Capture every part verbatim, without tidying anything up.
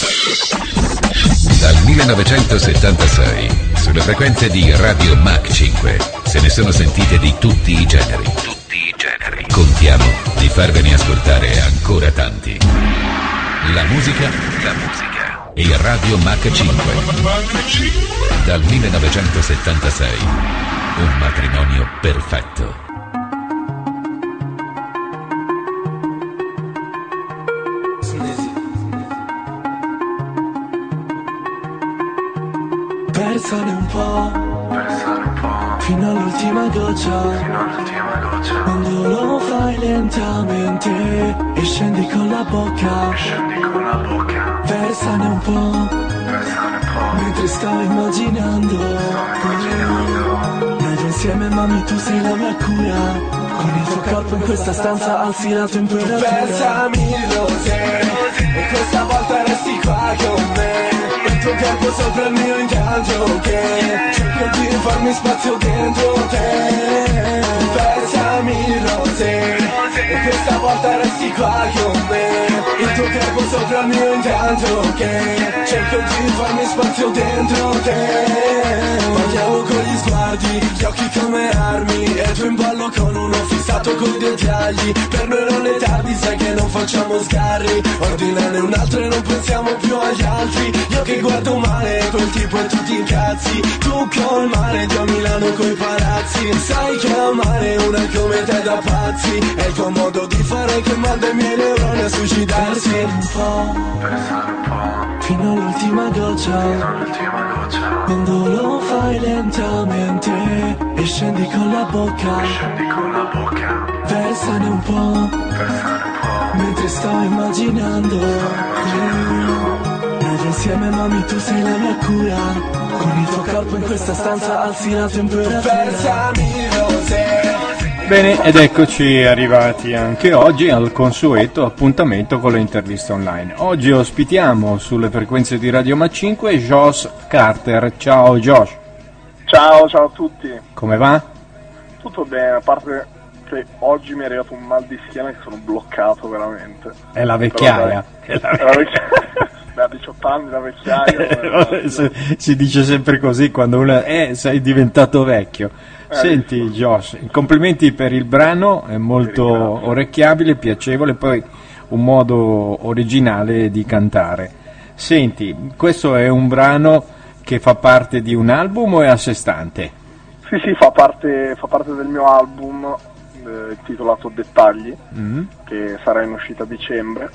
Dal millenovecentosettantasei, sulle frequenze di Radio Mach cinque, se ne sono sentite di tutti i generi. Tutti i generi. Contiamo di farvene ascoltare ancora tanti. La musica, la musica. E Radio Mach cinque. Dal millenovecentosettantasei, un matrimonio perfetto. Versane un po', versane un po', fino all'ultima goccia, fino all'ultima goccia. Quando lo fai lentamente e scendi con la bocca, e scendi con la bocca. Versane un po', versane un po', mentre sto immaginando, sto immaginando. Noi due insieme, mami, tu sei la mia cura. Con il tuo corpo in questa stanza alzi la temperatura. Bessami rosé, e questa volta resti qua con me. Il tuo corpo sopra il mio intanto che cerco di farmi spazio dentro te. Bessami rosé, e questa volta resti qua con me. Il tuo corpo sopra il mio intanto che cerco di farmi spazio dentro te. Parliamo con gli sguardi, gli occhi come armi, e tu in ballo con uno fissato coi dettagli. Per noi non è tardi, sai che non facciamo sgarri. Ordinane un altro e non pensiamo più agli altri. Io che guardo male quel tipo e tu ti incazzi. Tu col mare, io a Milano coi palazzi. Sai che amare una come te da pazzi. È il tuo modo di fare che manda i miei neuroni a suicidarsi. Versare un po', versare un po', fino all'ultima goccia, fino all'ultima goccia. Quando lo fai lentamente e scendi con la bocca, e scendi con la bocca. Versane un po', versane un po', mentre sto immaginando, sto immaginando. Noi due insieme, mami, tu sei la mia cura. Con il tuo corpo in questa stanza alzi la temperatura. Versami rosé. Bene, ed eccoci arrivati anche oggi al consueto appuntamento con le interviste online. Oggi ospitiamo sulle frequenze di Radio Mach cinque Josh Carter. Ciao Josh. Ciao, ciao a tutti. Come va? Tutto bene, a parte che oggi mi è arrivato un mal di schiena che sono bloccato veramente. È la vecchiaia. È la, è la vecchiaia. Beh, a diciotto anni la vecchiaia. si, si dice sempre così quando uno eh, sei diventato vecchio. Eh, Senti sì. Josh, complimenti per il brano, è molto orecchiabile, piacevole, poi un modo originale di cantare. Senti, questo è un brano che fa parte di un album o è a sé stante? Sì, sì, fa parte, fa parte del mio album eh, intitolato Dettagli, mm-hmm. che sarà in uscita a dicembre.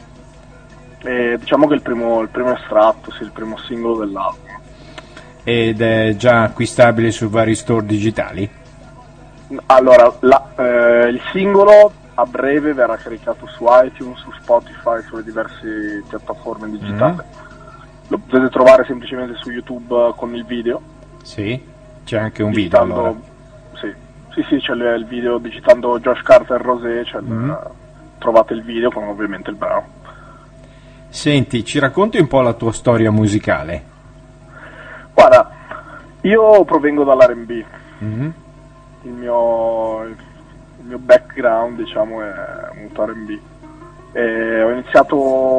E diciamo che è il primo, il primo estratto, sì, il primo singolo dell'album. Ed è già acquistabile su vari store digitali? Allora, la, eh, il singolo a breve verrà caricato su iTunes, su Spotify, sulle diverse piattaforme digitali. Mm. Lo potete trovare semplicemente su YouTube con il video. Sì, c'è anche un digitando, video allora. Sì, sì, sì, c'è il video digitando Josh Carter Rosé, c'è mm. il, trovate il video con ovviamente il brano. Senti, ci racconti un po' la tua storia musicale? Guarda, io provengo dall'R and B. Mm-hmm. Il mio, il mio background, diciamo, è molto R and B. E ho iniziato,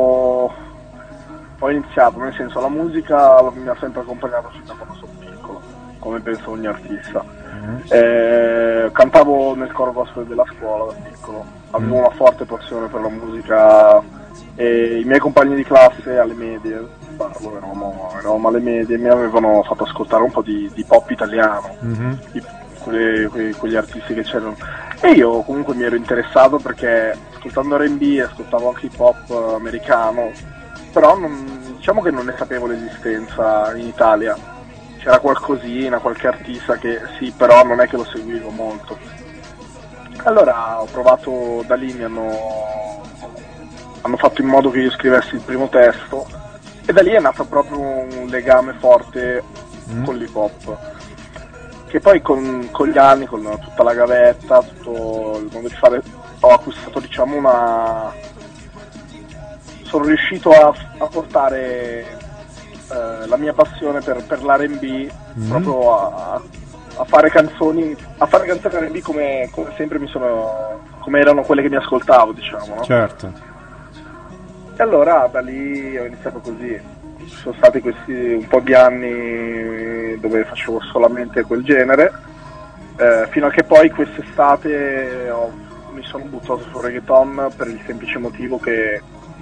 ho iniziato, nel senso, la musica mi ha sempre accompagnato fin da quando sono piccolo, come penso ogni artista. Mm. E cantavo nel coro gospel della scuola da piccolo, avevo mm. una forte passione per la musica e i miei compagni di classe alle medie, parlo, eravamo, eravamo alle medie, mi avevano fatto ascoltare un po' di, di pop italiano. Mm-hmm. Di, Quelle, que, quegli artisti che c'erano, e io comunque mi ero interessato perché ascoltando R and B ascoltavo anche hip hop americano, però non, diciamo che non ne sapevo l'esistenza in Italia. C'era qualcosina, qualche artista che sì, però non è che lo seguivo molto. Allora ho provato, da lì mi hanno hanno fatto in modo che io scrivessi il primo testo e da lì è nato proprio un legame forte mm. con l'hip hop, che poi con, con gli anni, con tutta la gavetta, tutto il modo di fare, ho acquistato, diciamo, una... sono riuscito a, a portare eh, la mia passione per, per l'R and B mm. proprio a, a fare canzoni, a fare canzoni R and B come, come sempre mi sono, come erano quelle che mi ascoltavo, diciamo, no? Certo. E allora da lì ho iniziato così. Ci sono stati questi un po' di anni dove facevo solamente quel genere, eh, fino a che poi quest'estate ho, mi sono buttato sul reggaeton per il semplice motivo che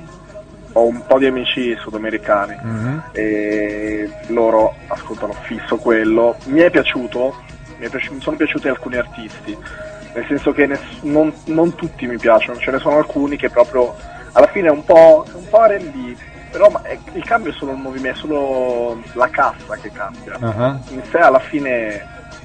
ho un po' di amici sudamericani, mm-hmm. e loro ascoltano fisso quello. Mi è piaciuto, mi, è piaci- mi sono piaciuti alcuni artisti, nel senso che ness- non, non tutti mi piacciono, ce ne sono alcuni che proprio alla fine è un po', un po' R and B, però ma è, il cambio è solo il movimento, è solo la cassa che cambia. Uh-huh. In sé alla fine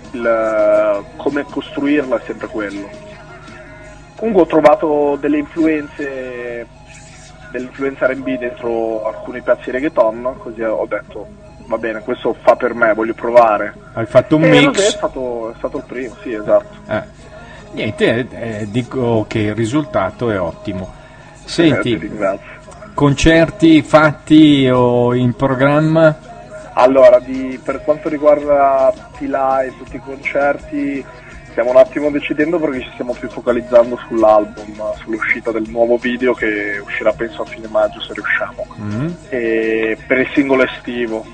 il, come costruirla è sempre quello. Comunque ho trovato delle influenze dell'influenza R and B dentro alcuni pezzi reggaeton, così ho detto va bene, questo fa per me, voglio provare. Hai fatto un e mix? È stato, è stato il primo, sì, esatto. Eh. Niente, eh, dico che il risultato è ottimo. Senti, eh, ti ringrazio. Concerti fatti o in programma? Allora, di, per quanto riguarda tutti i live, tutti i concerti, stiamo un attimo decidendo perché ci stiamo più focalizzando sull'album, sull'uscita del nuovo video che uscirà penso a fine maggio se riusciamo, mm-hmm. e per il singolo estivo.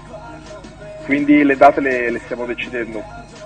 Quindi le date le, le stiamo decidendo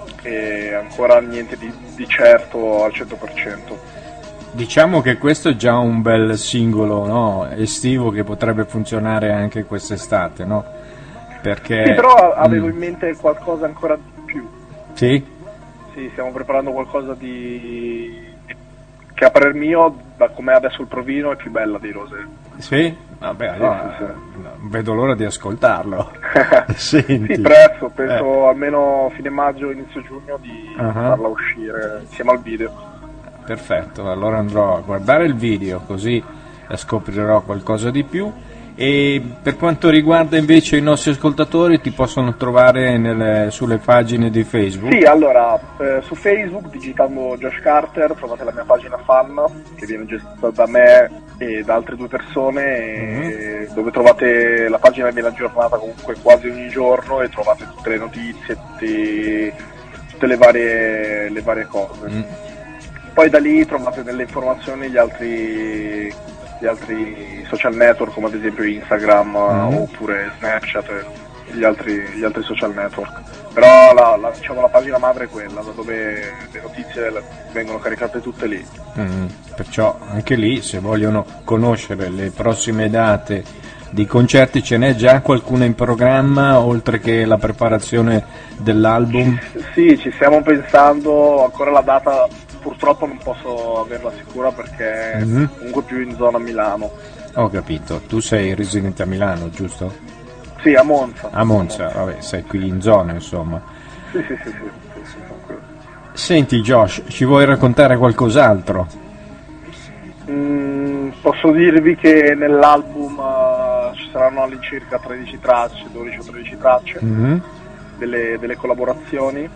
e ancora niente di, di certo al cento per cento. Diciamo che questo è già un bel singolo, no? Estivo, che potrebbe funzionare anche quest'estate, no? Perché... Sì, però avevo mm. in mente qualcosa ancora di più. Sì? Sì, stiamo preparando qualcosa di... che a parer mio, da com'è adesso il provino, è più bella di Rosé. Sì? Vabbè, allora sì, sì, sì. Non vedo l'ora di ascoltarlo. Senti. Sì, presto, penso eh. almeno fine maggio, inizio giugno di uh-huh. farla uscire insieme al video. Perfetto, allora andrò a guardare il video così scoprirò qualcosa di più. E per quanto riguarda invece i nostri ascoltatori, ti possono trovare nelle, sulle pagine di Facebook? Sì, allora eh, su Facebook digitando Josh Carter trovate la mia pagina fan che viene gestita da me e da altre due persone, mm-hmm. e dove trovate la pagina viene aggiornata comunque quasi ogni giorno e trovate tutte le notizie, tutti, tutte le varie, le varie cose. Mm. Poi da lì trovate delle informazioni gli altri, gli altri social network, come ad esempio Instagram, mm. oppure Snapchat e gli altri, gli altri social network. Però la, la, diciamo, la pagina madre è quella, da dove le notizie vengono caricate tutte lì. Mm. Perciò anche lì, se vogliono conoscere le prossime date di concerti, ce n'è già qualcuna in programma, oltre che la preparazione dell'album? Sì, ci stiamo pensando, ancora la data purtroppo non posso averla sicura perché mm-hmm. comunque più in zona Milano. Ho capito, tu sei residente a Milano, giusto? Sì, a Monza. A Monza, vabbè, sei qui in zona, insomma. Sì, sì, sì, sì, sì, sì, sono qui. Senti Josh, ci vuoi raccontare qualcos'altro? Mm, posso dirvi che nell'album uh, ci saranno all'incirca tredici tracce, dodici o tredici tracce, mm-hmm. delle, delle collaborazioni,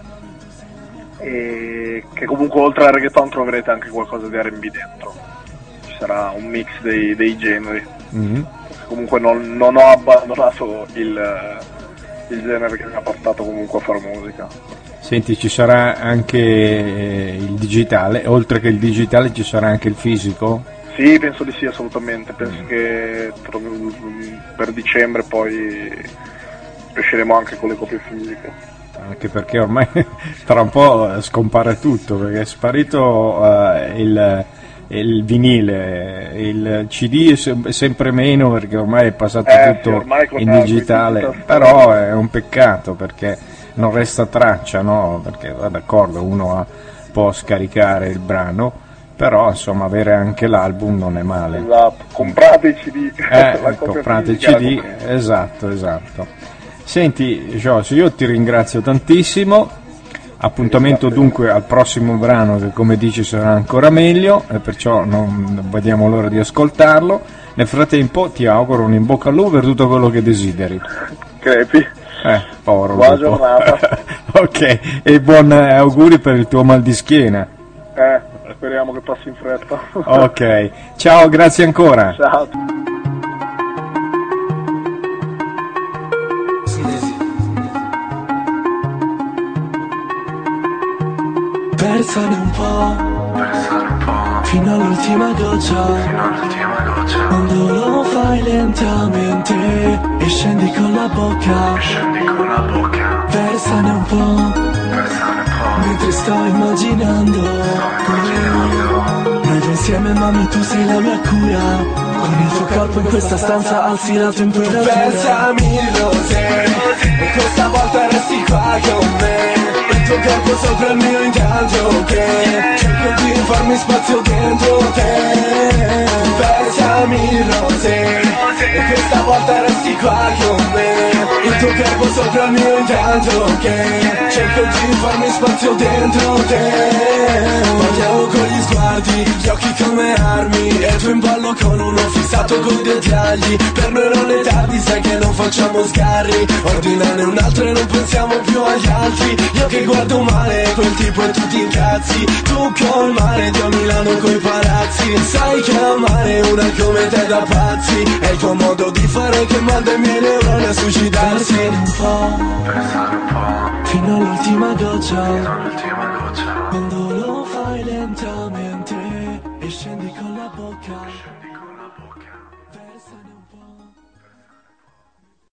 e che comunque oltre al reggaeton troverete anche qualcosa di R and B dentro. Ci sarà un mix dei, dei generi. Mm-hmm. Comunque non, non ho abbandonato il, il genere che mi ha portato comunque a fare musica. Senti, ci sarà anche il digitale, oltre che il digitale ci sarà anche il fisico? Sì, penso di sì, assolutamente. Penso mm. che per dicembre poi riusciremo anche con le copie fisiche. Anche perché ormai tra un po' scompare tutto, perché è sparito uh, il, il vinile, il C D è sempre meno perché ormai è passato eh, tutto sì, in digitale, però è un peccato perché non resta traccia, no? Perché d'accordo, uno ha, può scaricare il brano, però insomma avere anche l'album non è male. Esatto, comprate i C D. Eh, comprate i C D, esatto, esatto. Senti Josh, io ti ringrazio tantissimo, appuntamento dunque al prossimo brano che come dici sarà ancora meglio e perciò non vediamo l'ora di ascoltarlo. Nel frattempo ti auguro un in bocca al lupo per tutto quello che desideri. Crepi. Eh, povero buona lupo. Giornata. Ok, e buon eh, auguri per il tuo mal di schiena. Eh, speriamo che passi in fretta. Ok, ciao, grazie ancora. Ciao. Persone un po', persone un po', fino all'ultima goccia, quando lo fai lentamente e scendi con la bocca, versane un po', mentre sto immaginando noi due insieme, mami, tu sei la mia cura. Con il tuo corpo in questa stanza alzi la temperatura. Pensami Rosé, e questa volta resti qua con me. Il tuo corpo sopra il mio intanto che cerco di farmi spazio dentro te. Pensami Rosé, e questa volta resti qua con me. Il tuo corpo sopra il mio intanto che cerco di farmi spazio dentro te. Parliamo con gli sguardi, gli occhi come armi, e tu in ballo con uno fissato coi dettagli. Per noi non è tardi, sai che non facciamo sgarri. Ordinane un altro e non pensiamo più agli altri. Io che guardo male quel tipo e tu ti incazzi. Tu col mare, io a Milano coi palazzi. Sai che amare una come te da pazzi. È il tuo modo di fare che manda i miei neuroni a suicidarsi. Pensare un po', fino all'ultima goccia, quando lo fai lentamente e scendi con la bocca.